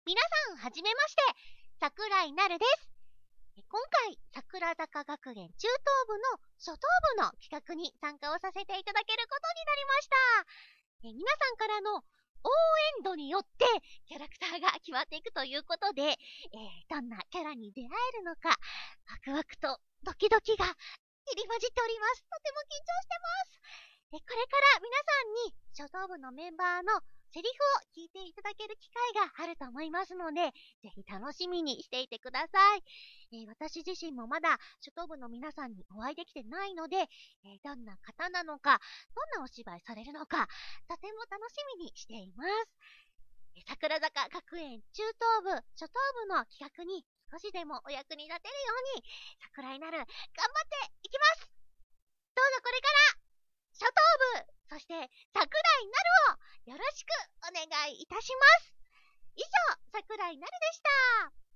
皆さんはじめまして、桜井なるです。今回、桜坂学園中等部の初等部の企画に参加をさせていただけることになりました。皆さんからの応援度によってキャラクターが決まっていくということで、どんなキャラに出会えるのか、ワクワクとドキドキが入り混じっております。とても緊張してます。これから皆さんに初等部のメンバーのセリフを聞いていただける機会があると思いますので、ぜひ楽しみにしていてください。私自身もまだ初等部の皆さんにお会いできてないので、どんな方なのか、どんなお芝居されるのか、とても楽しみにしています。桜坂学園中等部、初等部の企画に少しでもお役に立てるように、桜井なる頑張っていきます。どうぞこれから初等部、そして桜井なるをよろしくお願いいたします。以上、桜井なるでした。